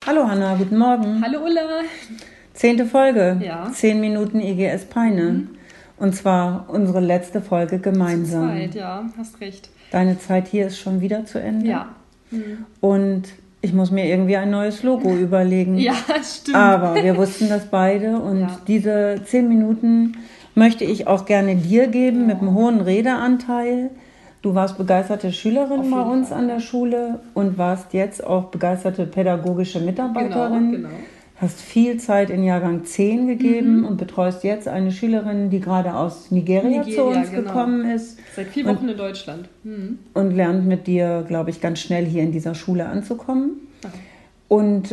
Hallo Hanna, guten Morgen. Hallo Ulla. 10. Folge, Ja. 10 Minuten IGS Peine. Und zwar unsere letzte Folge gemeinsam. Zeit, ja, hast recht. Deine Zeit hier ist schon wieder zu Ende. Ja. Und ich muss mir irgendwie ein neues Logo überlegen. Ja, stimmt. Aber wir wussten das beide und Ja. diese 10 Minuten möchte ich auch gerne dir geben mit einem hohen Redeanteil. Du warst begeisterte Schülerin Auf bei jeden uns Fall, an der Schule und warst jetzt auch begeisterte pädagogische Mitarbeiterin. Genau. Hast viel Zeit in Jahrgang 10 gegeben und betreust jetzt eine Schülerin, die gerade aus Nigeria zu uns gekommen ist. Seit 4 Wochen in Deutschland. Und lernt mit dir, glaube ich, ganz schnell hier in dieser Schule anzukommen. Ach. Und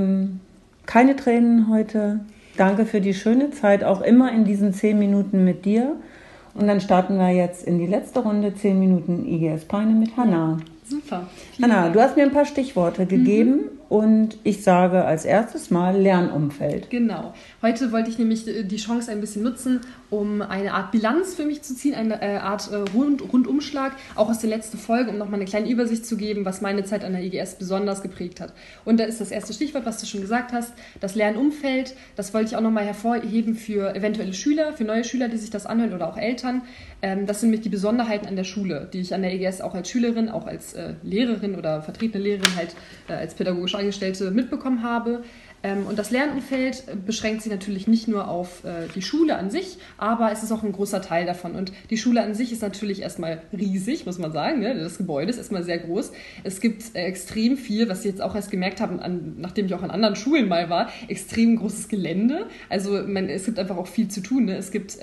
keine Tränen heute. Danke für die schöne Zeit, auch immer in diesen 10 Minuten mit dir. Und dann starten wir jetzt in die letzte Runde, 10 Minuten IGS Peine mit Hanna. Super. Hanna, du hast mir ein paar Stichworte gegeben und ich sage als erstes mal Lernumfeld. Genau. Heute wollte ich nämlich die Chance ein bisschen nutzen, um eine Art Bilanz für mich zu ziehen, eine Art Rundumschlag, auch aus der letzten Folge, um nochmal eine kleine Übersicht zu geben, was meine Zeit an der IGS besonders geprägt hat. Und da ist das erste Stichwort, was du schon gesagt hast, das Lernumfeld. Das wollte ich auch nochmal hervorheben für eventuelle Schüler, für neue Schüler, die sich das anhören oder auch Eltern. Das sind nämlich die Besonderheiten an der Schule, die ich an der IGS auch als Schülerin, auch als Lehrerin oder vertretene Lehrerin halt als pädagogische Angestellte mitbekommen habe. Und das Lernumfeld beschränkt sich natürlich nicht nur auf die Schule an sich, aber es ist auch ein großer Teil davon. Und die Schule an sich ist natürlich erstmal riesig, muss man sagen. Ne? Das Gebäude ist erstmal sehr groß. Es gibt extrem viel, was ich jetzt auch erst gemerkt habe, nachdem ich auch an anderen Schulen mal war, extrem großes Gelände. Also es gibt einfach auch viel zu tun. Ne? Es gibt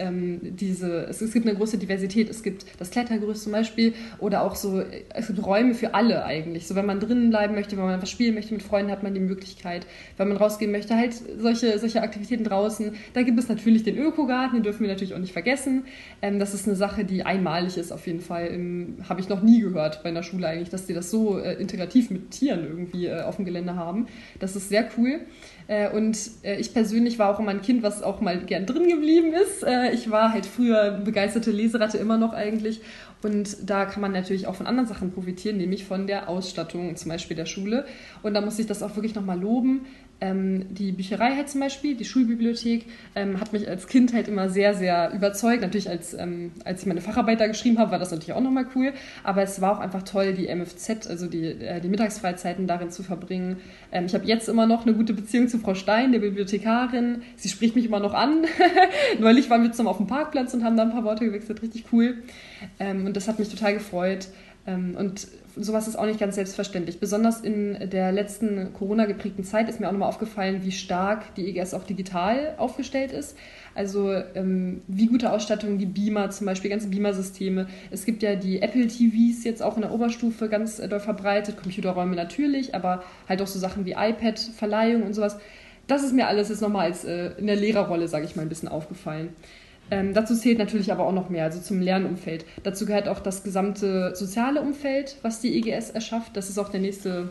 es gibt eine große Diversität. Es gibt das Klettergerüst zum Beispiel oder auch so, es gibt Räume für alle eigentlich. So, wenn man drinnen bleiben möchte, wenn man was spielen möchte mit Freunden, hat man die Möglichkeit. Wenn man rausgehen möchte, halt solche Aktivitäten draußen. Da gibt es natürlich den Ökogarten, den dürfen wir natürlich auch nicht vergessen. Das ist eine Sache, die einmalig ist auf jeden Fall. Habe ich noch nie gehört bei einer Schule eigentlich, dass die das so integrativ mit Tieren irgendwie auf dem Gelände haben. Das ist sehr cool. Und ich persönlich war auch immer ein Kind, was auch mal gern drin geblieben ist. Ich war halt früher begeisterte Leseratte, immer noch eigentlich. Und da kann man natürlich auch von anderen Sachen profitieren, nämlich von der Ausstattung zum Beispiel der Schule. Und da muss ich das auch wirklich nochmal loben. Die Bücherei halt zum Beispiel, die Schulbibliothek, hat mich als Kind halt immer sehr, sehr überzeugt. Natürlich als ich meine Facharbeit da geschrieben habe, war das natürlich auch nochmal cool. Aber es war auch einfach toll, die MFZ, also die Mittagsfreizeiten darin zu verbringen. Ich habe jetzt immer noch eine gute Beziehung zu Frau Stein, der Bibliothekarin. Sie spricht mich immer noch an. Neulich waren wir zusammen auf dem Parkplatz und haben da ein paar Worte gewechselt. Richtig cool. Und das hat mich total gefreut. Und sowas ist auch nicht ganz selbstverständlich. Besonders in der letzten Corona-geprägten Zeit ist mir auch nochmal aufgefallen, wie stark die IGS auch digital aufgestellt ist. Also wie gute Ausstattung, die Beamer zum Beispiel, ganze Beamer-Systeme. Es gibt ja die Apple TVs jetzt auch in der Oberstufe ganz doll verbreitet, Computerräume natürlich, aber halt auch so Sachen wie iPad, Verleihung und sowas. Das ist mir alles jetzt nochmal als in der Lehrerrolle, sage ich mal, ein bisschen aufgefallen. Dazu zählt natürlich aber auch noch mehr, also zum Lernumfeld. Dazu gehört auch das gesamte soziale Umfeld, was die IGS erschafft. Das ist auch der nächste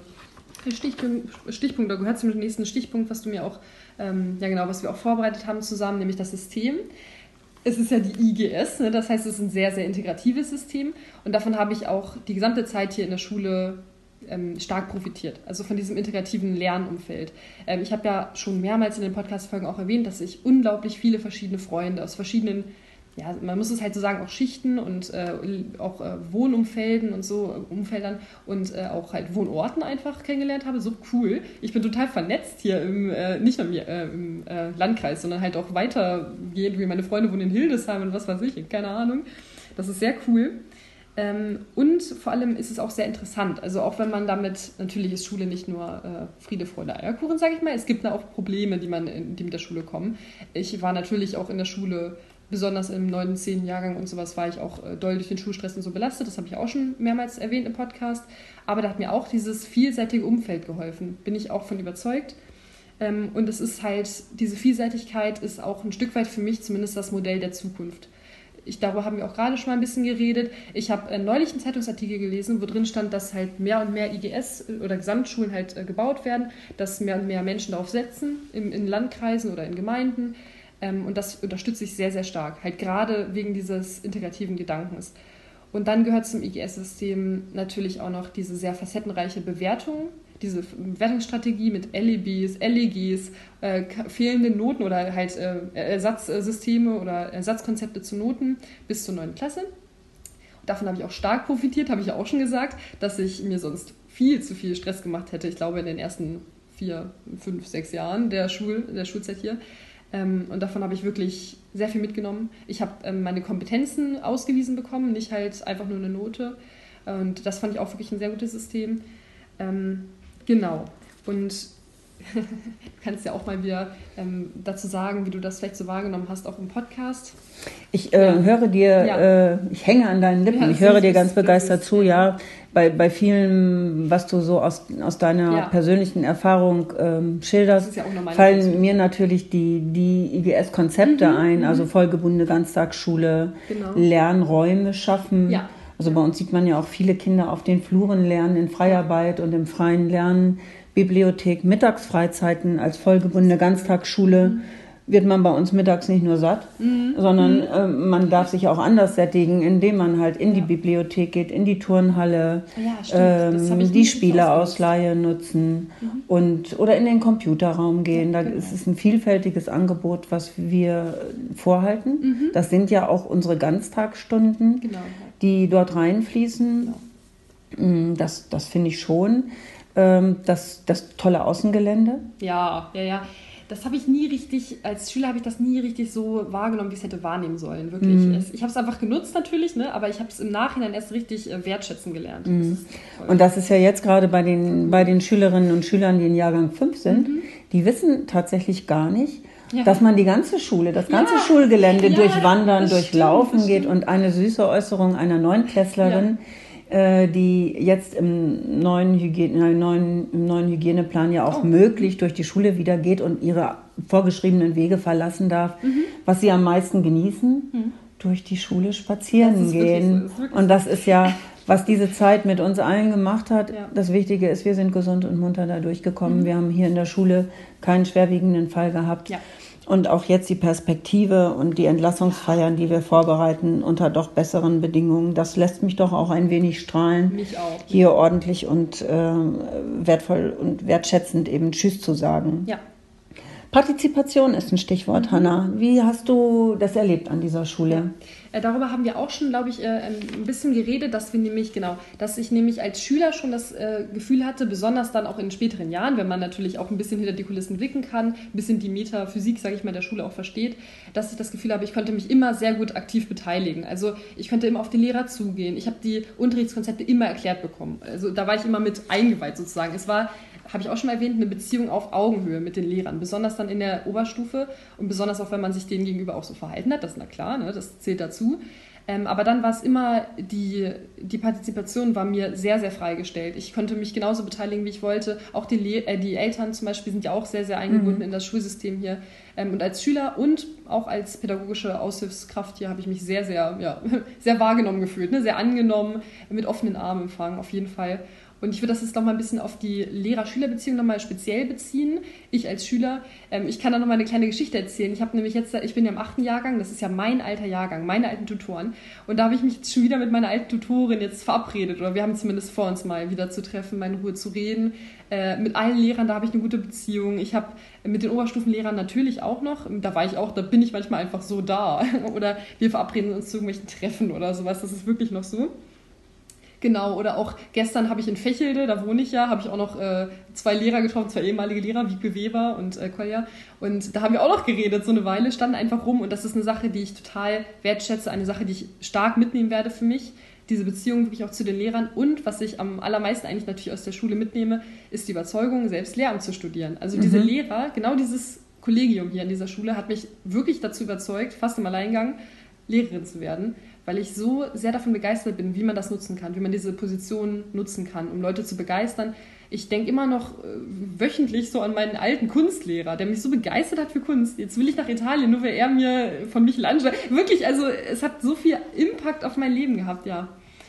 Stichpunkt, da gehört zum nächsten Stichpunkt, was du mir auch, was wir auch vorbereitet haben zusammen, nämlich das System. Es ist ja die IGS, ne? Das heißt, es ist ein sehr, sehr integratives System und davon habe ich auch die gesamte Zeit hier in der Schule stark profitiert, also von diesem integrativen Lernumfeld. Ich habe ja schon mehrmals in den Podcast-Folgen auch erwähnt, dass ich unglaublich viele verschiedene Freunde aus verschiedenen, ja, man muss es halt so sagen, auch Schichten und auch Wohnumfelden und so, Umfeldern und auch halt Wohnorten einfach kennengelernt habe. So cool. Ich bin total vernetzt hier nicht nur im Landkreis, sondern halt auch weitergehend, wie meine Freunde wohnen in Hildesheim und was weiß ich, keine Ahnung. Das ist sehr cool. Und vor allem ist es auch sehr interessant. Also auch wenn man damit, natürlich ist Schule nicht nur Friede, Freude, Eierkuchen, sage ich mal. Es gibt da auch Probleme, die mit der Schule kommen. Ich war natürlich auch in der Schule, besonders im 9., 10. Jahrgang und sowas, war ich auch doll durch den Schulstress und so belastet. Das habe ich auch schon mehrmals erwähnt im Podcast. Aber da hat mir auch dieses vielseitige Umfeld geholfen. Bin ich auch von überzeugt. Und es ist halt, diese Vielseitigkeit ist auch ein Stück weit für mich zumindest das Modell der Zukunft. Darüber haben wir auch gerade schon mal ein bisschen geredet. Ich habe neulich einen Zeitungsartikel gelesen, wo drin stand, dass halt mehr und mehr IGS oder Gesamtschulen halt gebaut werden, dass mehr und mehr Menschen darauf setzen, in Landkreisen oder in Gemeinden. Und das unterstütze ich sehr, sehr stark, halt gerade wegen dieses integrativen Gedankens. Und dann gehört zum IGS-System natürlich auch noch diese sehr facettenreiche Bewertung diese Wertungsstrategie mit LEBs, LEGs, fehlende Noten oder halt Ersatzsysteme oder Ersatzkonzepte zu Noten bis zur 9. Klasse. Davon habe ich auch stark profitiert, habe ich ja auch schon gesagt, dass ich mir sonst viel zu viel Stress gemacht hätte. Ich glaube, in den ersten 4, 5, 6 Jahren der Schulzeit hier. Und davon habe ich wirklich sehr viel mitgenommen. Ich habe meine Kompetenzen ausgewiesen bekommen, nicht halt einfach nur eine Note. Und das fand ich auch wirklich ein sehr gutes System. Genau. Und du kannst ja auch mal wieder dazu sagen, wie du das vielleicht so wahrgenommen hast, auch im Podcast. Ich höre dir, ich hänge an deinen Lippen, ich höre dir ganz begeistert zu, ja. Bei vielem, was du so aus deiner persönlichen Erfahrung schilderst, ja fallen mir natürlich die IGS-Konzepte ein, also vollgebundene Ganztagsschule, Lernräume schaffen. Ja. Also bei uns sieht man ja auch viele Kinder auf den Fluren lernen, in Freiarbeit und im freien Lernen. Bibliothek, Mittagsfreizeiten als vollgebundene Ganztagsschule wird man bei uns mittags nicht nur satt, sondern man darf sich auch anders sättigen, indem man halt in die Bibliothek geht, in die Turnhalle, die Spieleausleihe nutzen oder in den Computerraum gehen. Da ist es ein vielfältiges Angebot, was wir vorhalten. Das sind ja auch unsere Ganztagsstunden, die dort reinfließen. Das finde ich schon. Das tolle Außengelände. Ja. Das habe ich nie richtig, als Schüler habe ich das nie richtig so wahrgenommen, wie ich es hätte wahrnehmen sollen, wirklich. Ich habe es einfach genutzt natürlich, ne? Aber ich habe es im Nachhinein erst richtig wertschätzen gelernt. Und das ist ja jetzt gerade bei den Schülerinnen und Schülern, die in Jahrgang 5 sind, die wissen tatsächlich gar nicht, dass man die ganze Schule, das ganze Schulgelände durchwandern, durchlaufen geht. Und eine süße Äußerung einer Neunklässlerin, die jetzt im neuen Hygieneplan ja auch möglich durch die Schule wieder geht und ihre vorgeschriebenen Wege verlassen darf, was sie am meisten genießen, durch die Schule spazieren gehen. Und das ist ja, was diese Zeit mit uns allen gemacht hat. Ja. Das Wichtige ist, wir sind gesund und munter da durchgekommen. Wir haben hier in der Schule keinen schwerwiegenden Fall gehabt. Ja. Und auch jetzt die Perspektive und die Entlassungsfeiern, die wir vorbereiten, unter doch besseren Bedingungen, das lässt mich doch auch ein wenig strahlen. Mich auch. Hier ordentlich und wertvoll und wertschätzend eben Tschüss zu sagen. Ja. Partizipation ist ein Stichwort, Hanna. Wie hast du das erlebt an dieser Schule? Ja. Darüber haben wir auch schon, glaube ich, ein bisschen geredet, dass ich nämlich als Schüler schon das Gefühl hatte, besonders dann auch in späteren Jahren, wenn man natürlich auch ein bisschen hinter die Kulissen blicken kann, ein bisschen die Metaphysik, sage ich mal, der Schule auch versteht, dass ich das Gefühl habe, ich konnte mich immer sehr gut aktiv beteiligen. Also ich konnte immer auf den Lehrer zugehen. Ich habe die Unterrichtskonzepte immer erklärt bekommen. Also da war ich immer mit eingeweiht sozusagen. Es war, habe ich auch schon mal erwähnt, eine Beziehung auf Augenhöhe mit den Lehrern, besonders dann in der Oberstufe und besonders auch, wenn man sich denen gegenüber auch so verhalten hat, das ist na klar, ne, das zählt dazu. Aber dann war es immer, die Partizipation war mir sehr, sehr freigestellt. Ich konnte mich genauso beteiligen, wie ich wollte. Auch die Eltern zum Beispiel sind ja auch sehr, sehr eingebunden in das Schulsystem hier. Und als Schüler und auch als pädagogische Aushilfskraft hier habe ich mich sehr, sehr, sehr wahrgenommen gefühlt, ne? Sehr angenommen, mit offenen Armen empfangen, auf jeden Fall. Und ich würde das jetzt noch mal ein bisschen auf die Lehrer-Schüler-Beziehung noch mal speziell beziehen. Ich als Schüler, ich kann da noch mal eine kleine Geschichte erzählen. Ich bin ja im 8. Jahrgang, das ist ja mein alter Jahrgang, meine alten Tutoren. Und da habe ich mich jetzt schon wieder mit meiner alten Tutorin jetzt verabredet. Oder wir haben zumindest vor, uns mal wieder zu treffen, mal in Ruhe zu reden. Mit allen Lehrern, da habe ich eine gute Beziehung. Ich habe mit den Oberstufenlehrern natürlich auch noch. Da bin ich manchmal einfach so da. Oder wir verabreden uns zu irgendwelchen Treffen oder sowas. Das ist wirklich noch so. Genau, oder auch gestern habe ich in Vechelde, da wohne ich ja, habe ich auch noch 2 Lehrer getroffen, 2 ehemalige Lehrer, Wiebke Weber und Kolja. Und da haben wir auch noch geredet, so eine Weile, standen einfach rum. Und das ist eine Sache, die ich total wertschätze, eine Sache, die ich stark mitnehmen werde für mich. Diese Beziehung wirklich auch zu den Lehrern. Und was ich am allermeisten eigentlich natürlich aus der Schule mitnehme, ist die Überzeugung, selbst Lehramt zu studieren. Also diese Lehrer, genau dieses Kollegium hier an dieser Schule hat mich wirklich dazu überzeugt, fast im Alleingang Lehrerin zu werden, weil ich so sehr davon begeistert bin, wie man das nutzen kann, wie man diese Position nutzen kann, um Leute zu begeistern. Ich denke immer noch wöchentlich so an meinen alten Kunstlehrer, der mich so begeistert hat für Kunst. Jetzt will ich nach Italien, nur weil er mir von Michelangelo... Wirklich, also es hat so viel Impact auf mein Leben gehabt, ja.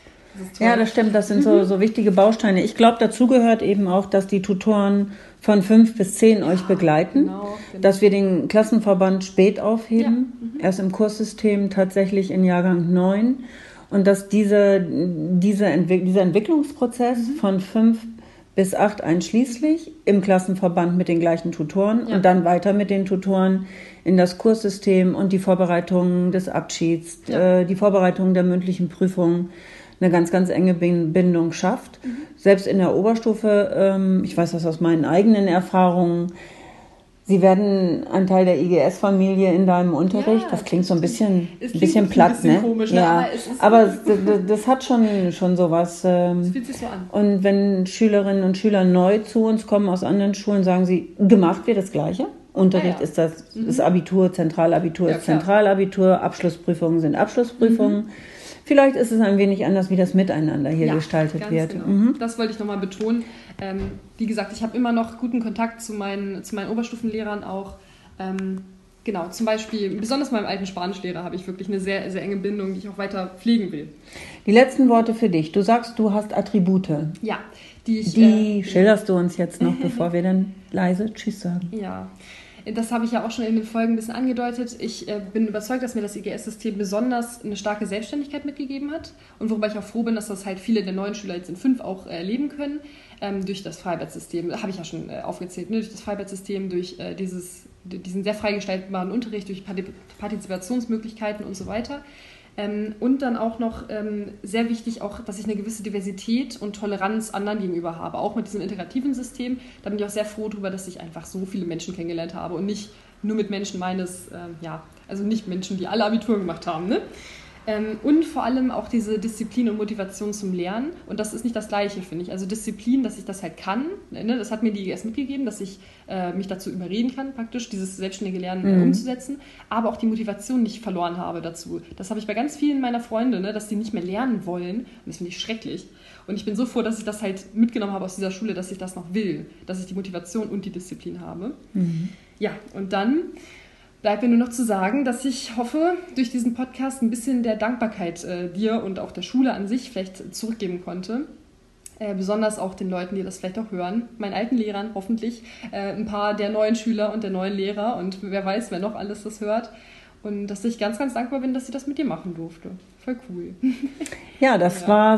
Ja, das stimmt, das sind so wichtige Bausteine. Ich glaube, dazu gehört eben auch, dass die Tutoren von 5 bis 10 euch begleiten, genau. Dass wir den Klassenverband spät aufheben, erst im Kurssystem tatsächlich in Jahrgang 9 und dass dieser Entwicklungsprozess von 5 bis 8 einschließlich, im Klassenverband mit den gleichen Tutoren Ja. und dann weiter mit den Tutoren in das Kurssystem und die Vorbereitung des Abschieds, die Vorbereitung der mündlichen Prüfung eine ganz, ganz enge Bindung schafft. Selbst in der Oberstufe, ich weiß das aus meinen eigenen Erfahrungen, sie werden ein Teil der IGS-Familie in deinem Unterricht. Ja, das klingt so ein bisschen, es ein klingt bisschen ein platt, bisschen ne? komisch, ne? Ja, Aber es ist- aber das hat schon sowas. Es fühlt sich so an. Und wenn Schülerinnen und Schüler neu zu uns kommen aus anderen Schulen, sagen sie, gemacht wird das Gleiche. Unterricht ist das Abitur, Zentralabitur Ja, ist klar. Zentralabitur, Abschlussprüfungen sind Abschlussprüfungen. Vielleicht ist es ein wenig anders, wie das Miteinander hier gestaltet ganz wird. Genau. Das wollte ich nochmal betonen. Wie gesagt, ich habe immer noch guten Kontakt zu meinen Oberstufenlehrern auch. Genau, zum Beispiel, besonders meinem alten Spanischlehrer habe ich wirklich eine sehr, sehr enge Bindung, die ich auch weiter pflegen will. Die letzten Worte für dich. Du sagst, du hast Attribute. Ja, die Schilderst du uns jetzt noch, bevor wir dann leise Tschüss sagen. Ja, das habe ich ja auch schon in den Folgen ein bisschen angedeutet. Ich bin überzeugt, dass mir das IGS-System besonders eine starke Selbstständigkeit mitgegeben hat und worüber ich auch froh bin, dass das halt viele der neuen Schüler jetzt in 5 auch erleben können, durch das Freibad-System. Habe ich ja schon aufgezählt, ne? Durch das Freibad-System, durch diesen sehr frei gestaltbaren Unterricht, durch Partizipationsmöglichkeiten und so weiter. Und dann auch noch sehr wichtig, auch, dass ich eine gewisse Diversität und Toleranz anderen gegenüber habe, auch mit diesem integrativen System. Da bin ich auch sehr froh darüber, dass ich einfach so viele Menschen kennengelernt habe und nicht nur mit Menschen also nicht Menschen, die alle Abitur gemacht haben. Ne? Und vor allem auch diese Disziplin und Motivation zum Lernen. Und das ist nicht das Gleiche, finde ich. Also Disziplin, dass ich das halt kann, ne? Das hat mir die IGS mitgegeben, dass ich mich dazu überreden kann, praktisch dieses selbstständige Lernen umzusetzen, aber auch die Motivation nicht verloren habe dazu. Das habe ich bei ganz vielen meiner Freunde, ne? Dass die nicht mehr lernen wollen. Und das finde ich schrecklich. Und ich bin so froh, dass ich das halt mitgenommen habe aus dieser Schule, dass ich das noch will, dass ich die Motivation und die Disziplin habe. Ja, und dann bleibt mir nur noch zu sagen, dass ich hoffe, durch diesen Podcast ein bisschen der Dankbarkeit dir und auch der Schule an sich vielleicht zurückgeben konnte. Besonders auch den Leuten, die das vielleicht auch hören, meinen alten Lehrern hoffentlich, ein paar der neuen Schüler und der neuen Lehrer und wer weiß, wer noch alles das hört. Und dass ich ganz, ganz dankbar bin, dass ich das mit dir machen durfte. Voll cool. Ja, das war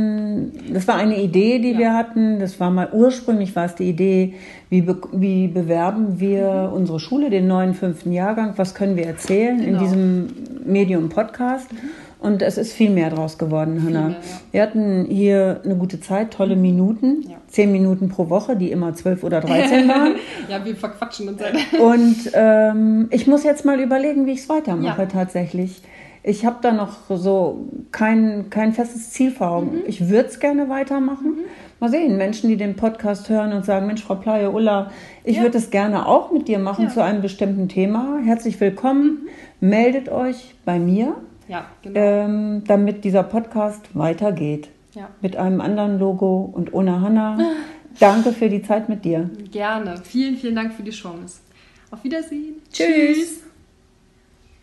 eine Idee, die wir hatten. Das war mal ursprünglich die Idee, wie bewerben wir unsere Schule, den neuen 5. Jahrgang, was können wir erzählen in diesem Medium Podcast. Und es ist viel mehr draus geworden, Hannah. Wir hatten hier eine gute Zeit, tolle Minuten, 10 Minuten pro Woche, die immer 12 oder 13 waren. Ja, wir verquatschen uns. Und ich muss jetzt mal überlegen, wie ich es weitermache tatsächlich. Ich habe da noch so kein festes Ziel vor Augen. Ich würde es gerne weitermachen. Mal sehen, Menschen, die den Podcast hören und sagen, Mensch, Frau Pleie, Ulla, ich würde es gerne auch mit dir machen zu einem bestimmten Thema. Herzlich willkommen. Meldet euch bei mir. Ja, genau. Damit dieser Podcast weitergeht. Ja. Mit einem anderen Logo und ohne Hannah. Danke für die Zeit mit dir. Gerne. Vielen, vielen Dank für die Chance. Auf Wiedersehen. Tschüss.